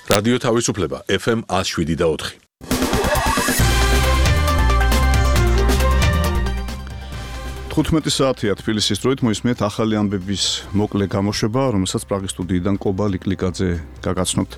რადიო თავისუფლება FM 107.4. საათია თბილისის დროით მოისმენთ ახალი ამბების მოკლე გამოშვება, რომელსაც პრაღის სტუდიიდან კობა ლიკლიკაძე გაგაცნობთ.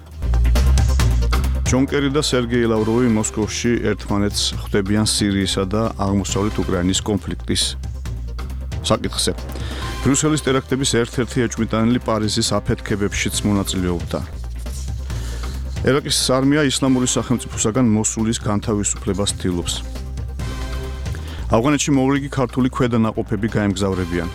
ჯონ კერი და სერგეი ლავროვი მოსკოვში ერთმანეთს ხვდებიან სირიისა და აღმოსავლეთ უკრაინის კონფლიქტის საკითხზე. ბრიუსელის ტერაქტების ერთ-ერთი ეჭვმიტანილი პარიზის აფეთქებებშიც მონაწილეობდა. ერაყის არმია ისლამური სახელმწიფოსაგან მოსულის განთავისუფლებას ცდილობს. ავღანეთში მორიგი ქართული ქვედანაყოფები გაემგზავრებიან.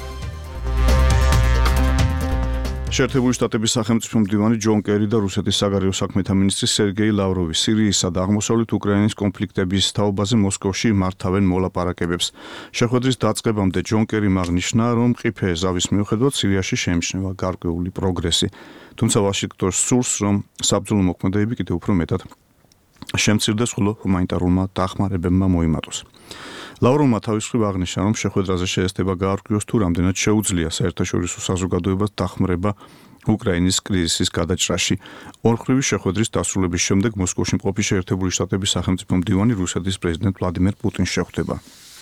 შეერთებული შტატების სახელმწიფო მდივანი ჯონ კერი და რუსეთის საგარეო საქმეთა მინისტრი სერგეი ლავროვი სირიისა და აღმოსავლეთ უკრაინის კონფლიქტების თაობაზე მოსკოვში მართავენ მოლაპარაკებებს. შეხვედრის დაწყებამდე ჯონ კერიმ აღნიშნა, რომ მყიფე ზავის მიუხედავად სირიაში შეიმჩნევა გარკვეული პროგრესი. თუმცა ვაშინგტონს სურს, რომ საბრძოლო მოქმედებები კიდევ უფრო მეტად შემცირდეს, ხოლო ჰუმანიტარულმა დახმარებებმა მოიმატოს. ლავროვმა თავის მხრივ აღნიშნა, რომ შეხვედრაზე შეესწება გაარკვიოს თუ რამდენად შეუძლია საერთაშორისო საზოგადოებას დახმარება უკრაინის კრიზისის გადაჭრაში. ორმხრივი შეხვედრის დასრულების შემდეგ მოსკოვში მყოფი შეერთებული შტატების სახელმწიფო მდივანი რუსეთის პრეზიდენტ ვლადიმერ პუტინს შეხვდება.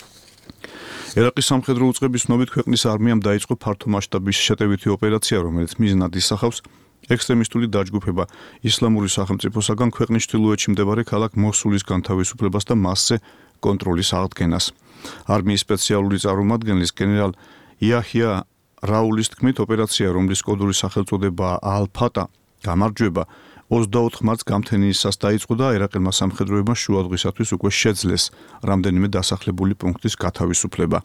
ერაყის სამხედრო უწყების ცნობით ქვეყნის არმიამ დაიწყო ფართომასშტაბის შეტევითი ოპერაცია, რომელიც მიზნად ისახავს ექსტრემისტული დაჯგუფება ისლამური სახელმწიფოსაგან ქვეყნის ჩრდილოეთში მდებარე ქალაქ მოსულის განთავისუფლებას და მასზე კონტროლის აღდგენას. არმიის სპეციალური წარმომადგენლის გენერალ იაჰია რაულის თქმით, ოპერაცია, რომლის კოდური სახელწოდებაა ალ-ფატა, გამარჯვება 24 მარტს გამთენიისას დაიწყო და ერაყელმა სამხედროებმა შუადღისათვის უკვე შეძლეს რამდენიმე დასახლებული პუნქტის გათავისუფლება.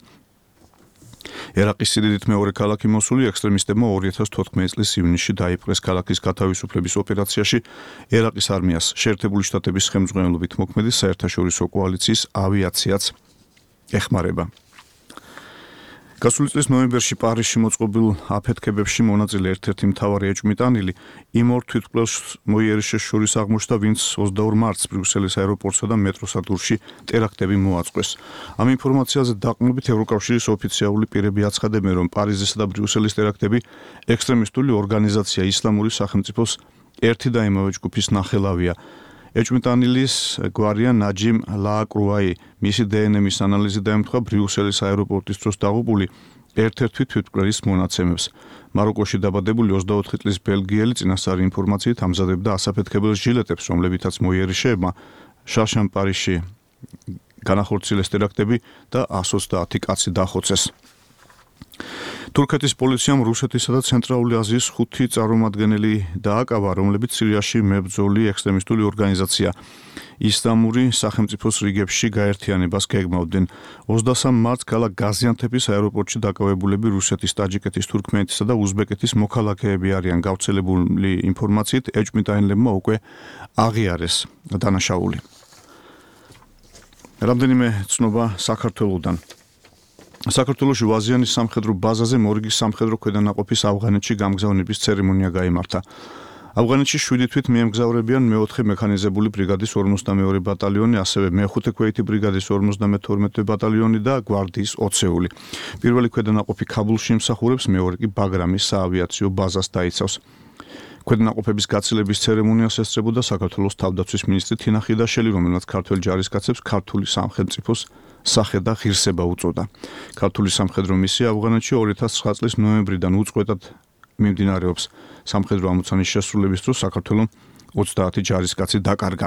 ერაყის სიდიდით მეორე ქალაქი მოსული ექსტრემისტებმა 2014 წლის ივნისში დაიპყრეს ქალაქის გათავისუფლების ოპერაციაში ერაყის არმიას შეერთებული შტატების ხელმძღვანელობით მოქმედი საერთაშორისო კოალიციის ავიაციაც ეხმარება. გასული წლის ნოემბერში პარიზში მოწყობილ აფეთქებებში მონაწილე ერთ-ერთი მთავარი ეჭვმიტანილი იმ ორ თვითმკვლელს მოიერიშეს შორის აღმოჩნდა, ვინც 22 მარტს ბრიუსელის აეროპორტსა და მეტროსადგურში ტერაქტები მოაწყვეს. ამ ინფორმაციაზე დაყრდნობით ევროკავშირის ოფიციალური პირები აცხადებენ, რომ პარიზისა და ბრიუსელის ტერაქტები ექსტრემისტული ორგანიზაცია ისლამური სახელმწიფოს ერთი და იმავე ჯგუფის ნახელავია. ეჭვმიტანილის გვარია ნაჯიმ ლააკრუაი მისი დნმ-ის ანალიზი დაემთხვა ბრიუსელის აეროპორტის დროს დაღუპული ერთ-ერთი თვითმკვლელის მონაცემებს. მაროკოში დაბადებული 24 წლის ბელგიელი წინასწარი ინფორმაციით ამზადებდა ასაფეთქებელ ჟილეტებს, რომლებითაც მოიერიშეებმა შარშან პარიზში განახორციელეს ტერაქტები და 130 კაცი დახოცეს. თურქეთის პოლიციამ რუსეთისა და ცენტრალური აზიის 5 წარმომადგენელი დააკავა, რომლებიც სირიაში მებრძოლი ექსტრემისტული ორგანიზაცია ისლამური სახელმწიფოს რიგებში გაერთიანებას გეგმავდნენ. 23 მარტს ქალაქ გაზიანთეპის აეროპორტში დაკავებულები რუსეთის, ტაჯიკეთის, თურქმენეთისა და უზბეკეთის მოქალაქეები არიან. გავრცელებული ინფორმაციით ეჭვმიტანილებმა უკვე აღიარეს დანაშაული. რამდენიმე ცნობა საქართველოდან. საქართველოში ვაზიანის სამხედრო ბაზაზე მორიგი სამხედრო ქვედანაყოფის ავღანეთში გამგზავნების ცერემონია გაიმართა. ავღანეთში 7 თვით მიემგზავრებიან მე-4 მექანიზებული ბრიგადის 52 ბატალიონი, ასევე მე-5 ქვეითი ბრიგადის 52 ბატალიონი და გვარდიის 20-ეული. პირველი ქვედანაყოფი ქაბულში იმსახურებს, მეორე კი ბაგრამის საავიაციო ბაზას დაიცავს. ქვედანაყოფების გაცილების ცერემონიას ესწრებოდა საქართველოს თავდაცვის მინისტრი თინა ხიდაშელი, რომელმაც ქართველ ჯარისკაცებს ქართული სახელმწიფოს სახე და ღირსება უწოდა. ქართული სამხედრო მისია ავღანეთში 2009 წლის ნოემბრიდან უწყვეტად მიმდინარეობს. სამხედრო ამოცანის შესრულების დროს საქართველოს 30 ჯარისკაცი დაკარგა.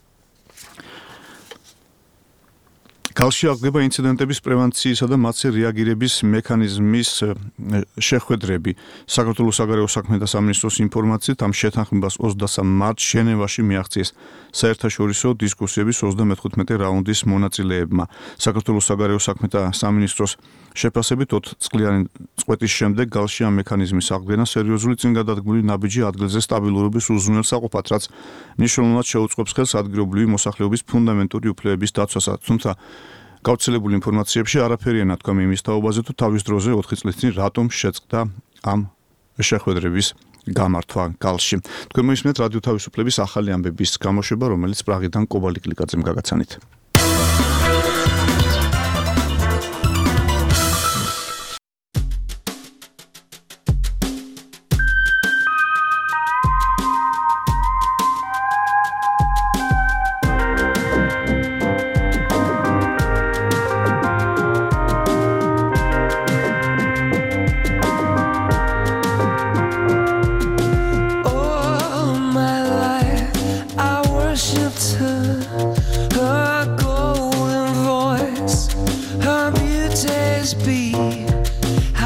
კალში აღდგება ინციდენტების პრევენციისა და მათზე რეაგირების მექანიზმის შეხვედრები. საქართველოს საგარეო საქმეთა სამინისტროს ინფორმაციით ამ შეთანხმებას 23 მარტს ჟენევაში მიაღწიეს საერთაშორისო დისკუსიების 35 რაუნდის მონაწილეებმა. საქართველოს საგარეო საქმეთა სამინისტროს შეფასებით 20 წლიანი წყვეტის შემდეგ გალში ამ მექანიზმის აღდგენა სერიოზული წინგადადგმული ნაბიჯი ადგილზე სტაბილურობის უზრუნველსაყოფად, რაც მნიშვნელოვნად შეუწყობს ხელს ადგილობრივი მოსახლეობის ფუნდამენტური უფლებების დაცვასაც. თუმცა გავრცელებული ინფორმაციებში არაფერია ნათქვამი იმის თაობაზე, თუ თავის დროზე 4 წლის წინ რატომ შეწყდა ამ შეხვედრების გამართვა გალში. თქვენ მოისმენთ რადიო თავისუფლების ახალი ამბების გამოშვება, რომელიც პრაღიდან კობა ლიკლიკაძემ გაგაცანით.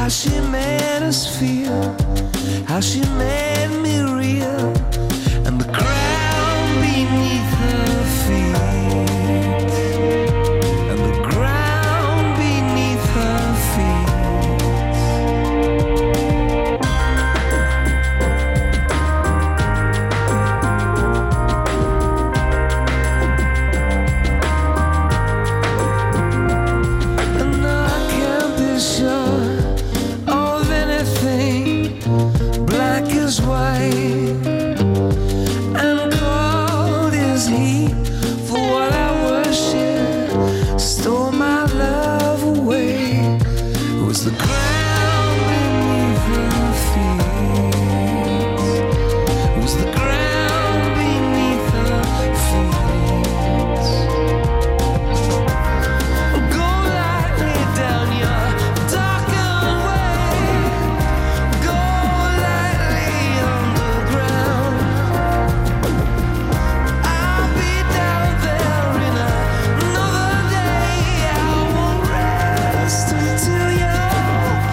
how she made us feel, how she made me real, and the ground beneath her feet, and the ground beneath her feet. And I can't be sure of anything. Black is white and cold is heat. For what I worship stole my love away. It was the ground beneath her feet. It was the ground beneath her feet. Go lightly down your darkened way. Go lightly underground. I'll be down there in another day. I won't rest until you're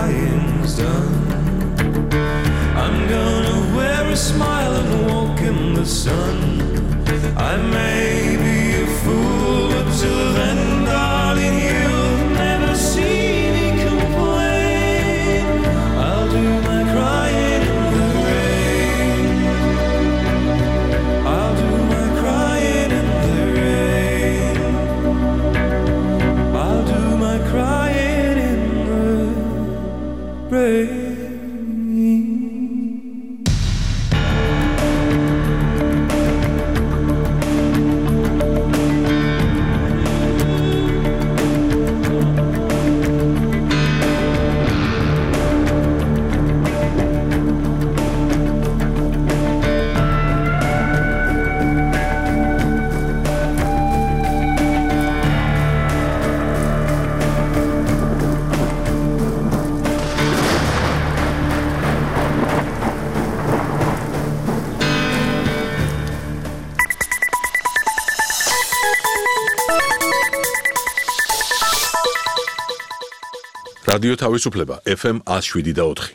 crying's done. I'm gonna wear a smile and walk in the sun. I may be a fool, but till then, darling, you'll never see me complain. I'll do my crying in the rain. I'll do my crying in the rain. I'll do my crying in the rain. რადიო თავისუფლება FM 107.4.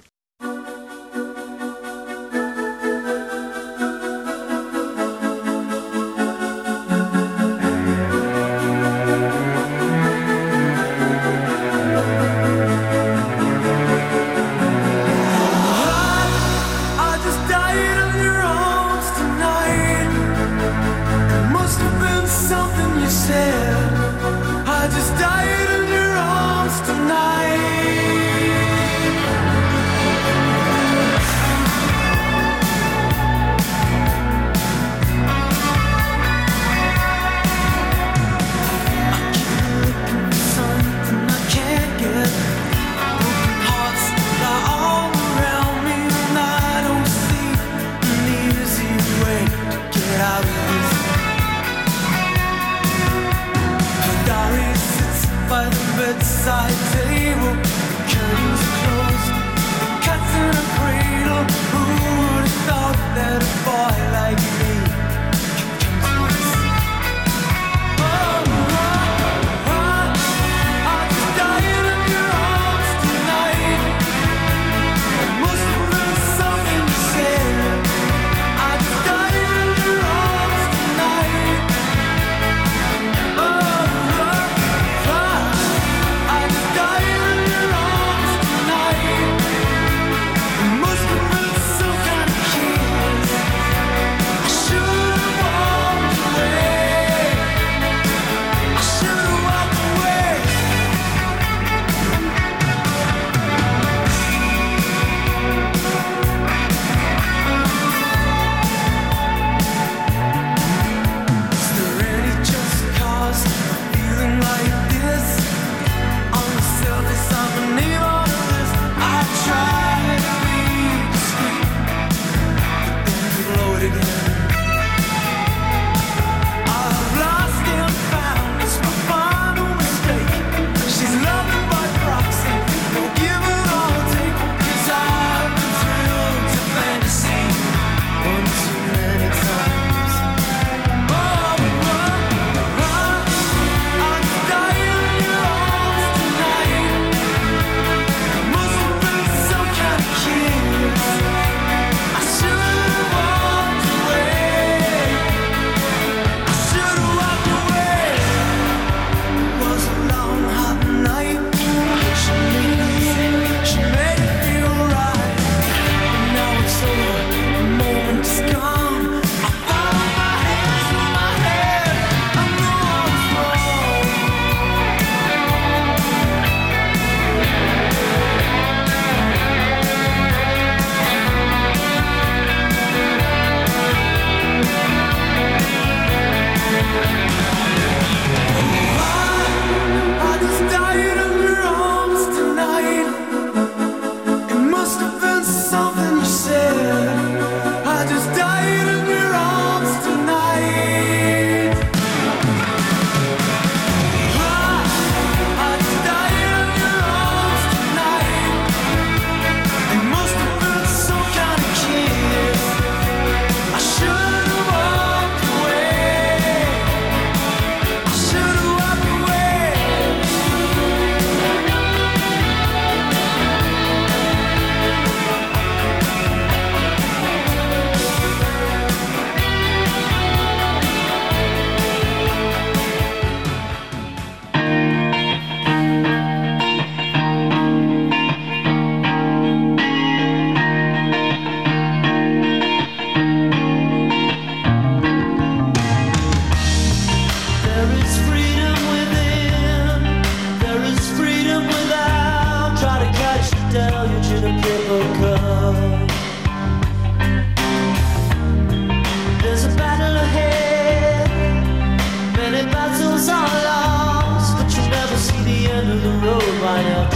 I just died in your arms tonight.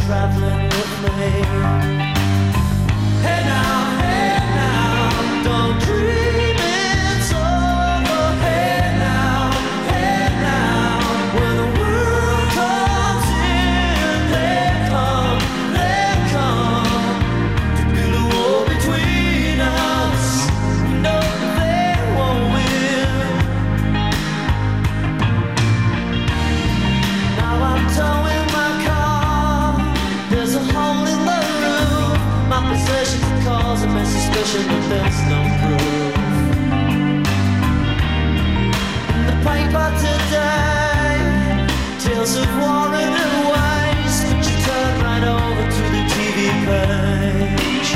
traveling with me. Hey now, don't dream it's over. Hey now, when the world comes in, they come to build a wall between us. No, they won't win. Now I'm towing my car. There's a hole in the roof. My possession cause a suspicion that there's no proof. In the paper today, tales of war and waste, but you turn right over to the TV page.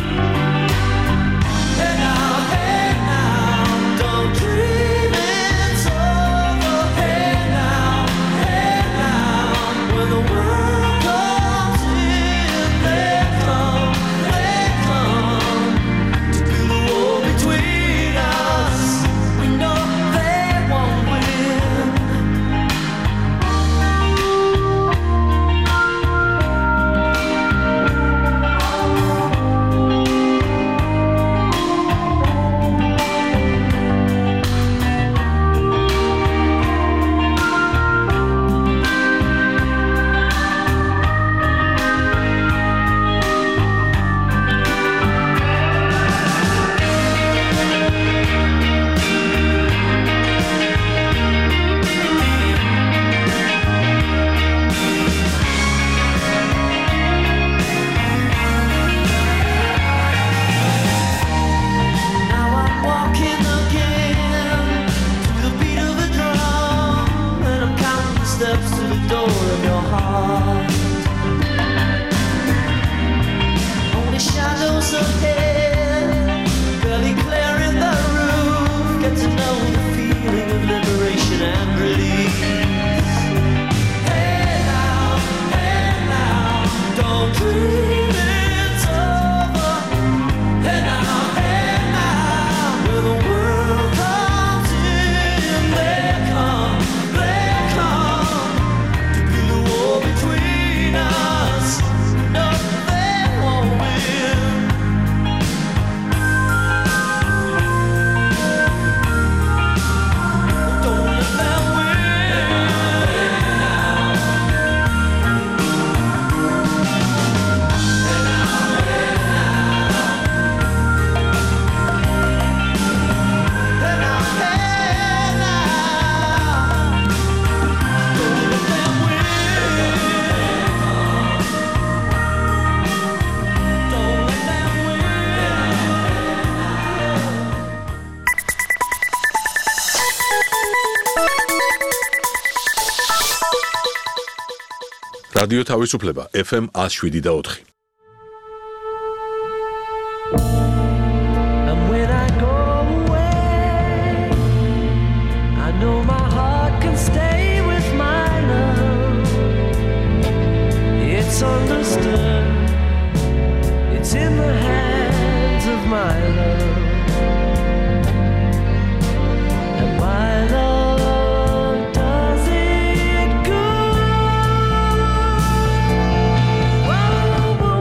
Hey now, don't dream it's over. Hey now, when the world comes in, they come to build a wall between us. We know they won't win. Now I'm walking again to the beat of a drum, and I'm counting the steps to the door of your heart. Only shadows ahead, barely clearing the roof. Get to know the feeling of liberation and release. Hey now, don't dream it's over. Hey now, when the world comes in, they come to build a wall between us. No, they won't win. Don't let them win. Hey now, don't let them win. Don't let them რადიო თავისუფლება FM 107.4. And when I go away, I know my heart can stay with my love. It's understood, it's in the hands of my love. And my love does it good. Oh,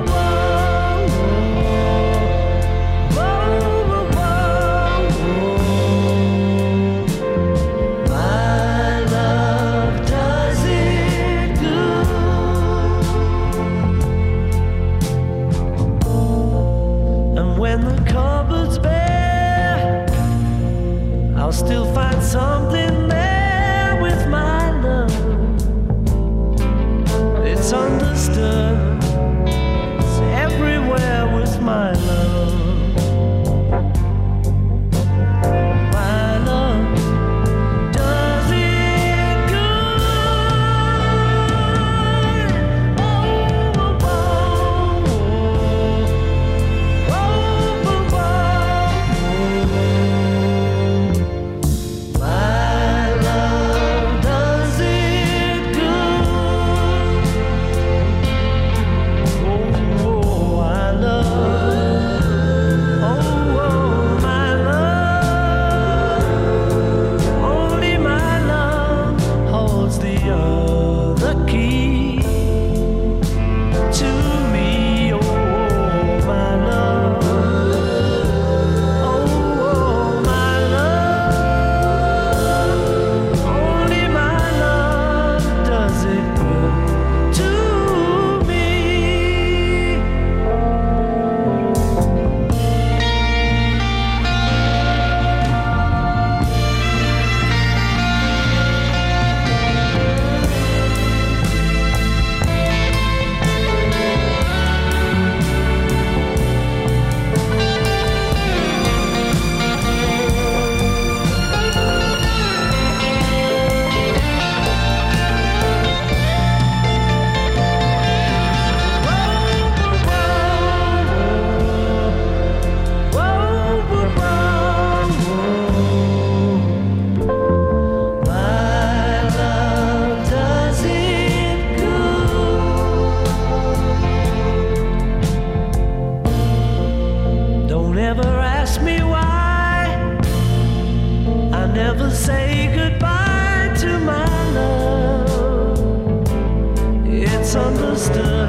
say goodbye to my love. It's understood.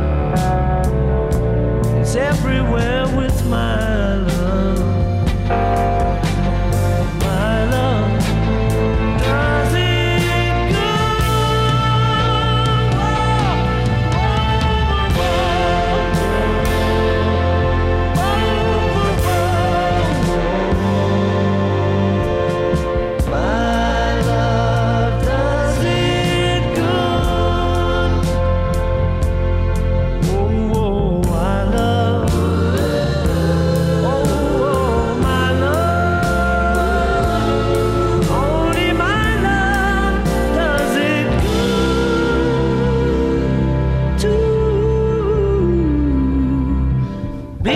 It's everywhere with my love. My love does it good. My love does it good. Oh, my love. Oh, my love. Only my love does it good to be.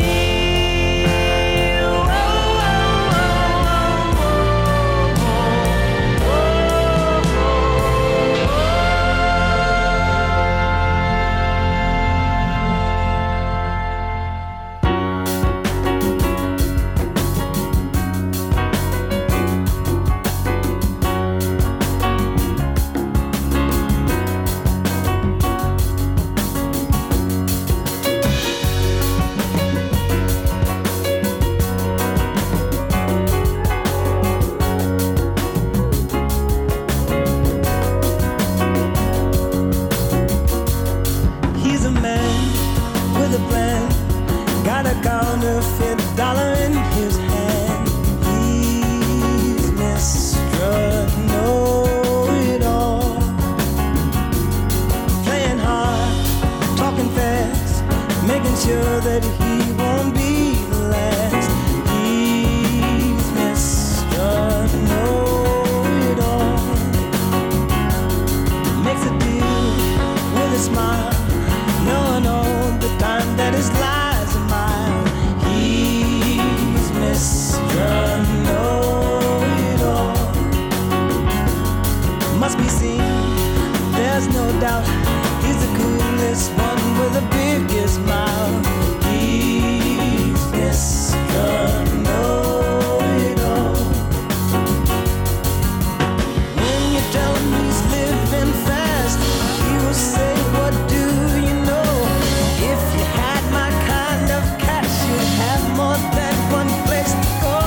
He's a man with a plan, got a counterfeit dollar in his hand. He's Mr. Know-it-all, playing hard, talking fast, making sure that he won't be the last. He's Mr. Know-it-all, makes a deal with a smile, knowing all the time that his lies a mile. He's Mr. Know-it-all, must be seen, there's no doubt. He's the coolest one with the biggest smile. He's Mr. Know-it-all. When you tell him he's living fast, he will say, what do you know? If you had my kind of cash, you'd have more than one place to go.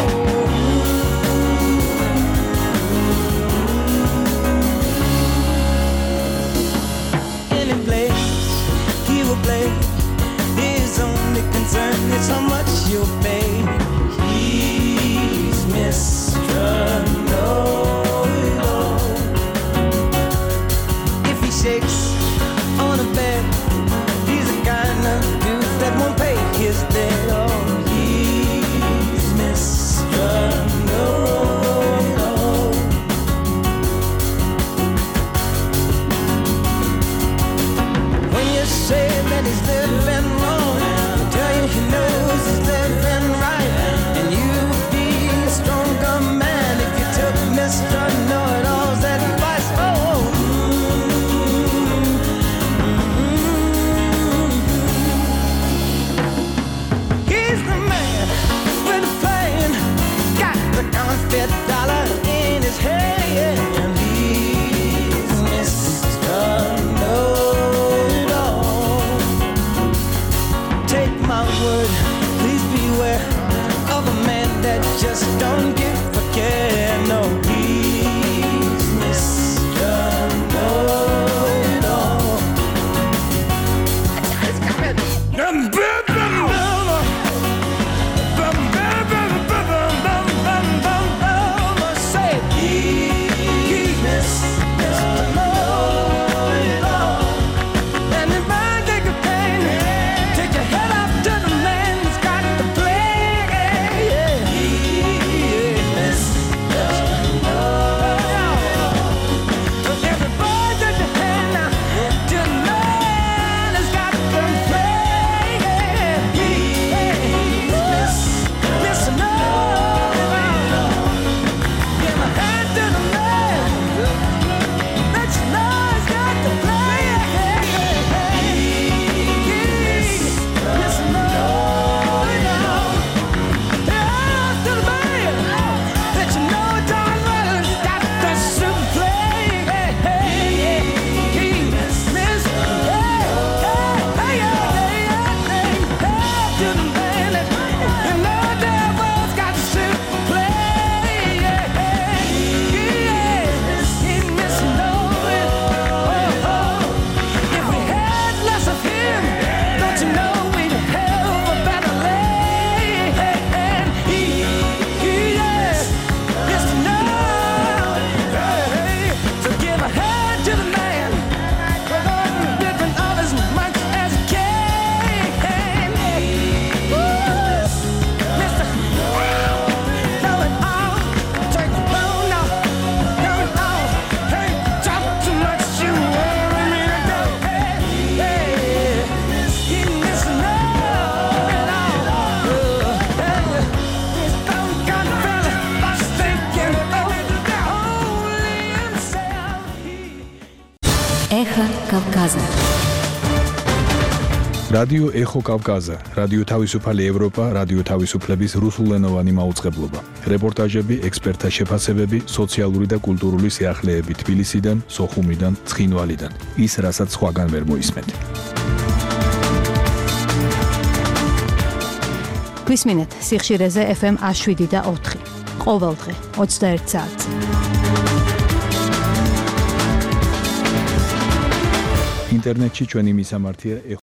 Any place he will play, his only concern is how much you'll pay. He's Mr. Know-it-all. If he shakes on a bed, he's the kind of dude that won't pay his debt. Oh, he's Mr. Know-it-all. When you say that he's living wrong, he'll tell you he knows he's living right. And you'd be a stronger man if you took Mr. Know-it-all's advice. Oh, he's the man with the plan, got the counterfeit dollar in his hand. He's Mr. Know-it-all. Take my word, please beware of a man that just don't give a care. No, he's Mr. Know-it-all. Say, he's Mr. Know-it-all. And if I take a pain, take your head up to the man who's got the plan. He's Mr. Know-it-all. Everybody take your hand now to the man who's got the plan. რადიო ეხო კავკაზა, რადიო თავისუფალი ევროპა, რადიო თავისუფლების რუსულენოვანი მაუწყებლობა. რეპორტაჟები, ექსპერტთა შეფასებები, სოციალური და კულტურული სიახლეები თბილისიდან, სოხუმიდან, ცხინვალიდან. ის, რასაც სხვაგან ვერ მოისმენთ. გვისმინეთ სიხშირეზე FM 107.4. ყოველდღე 21 საათზე. ინტერნეტში ჩვენი მისამართია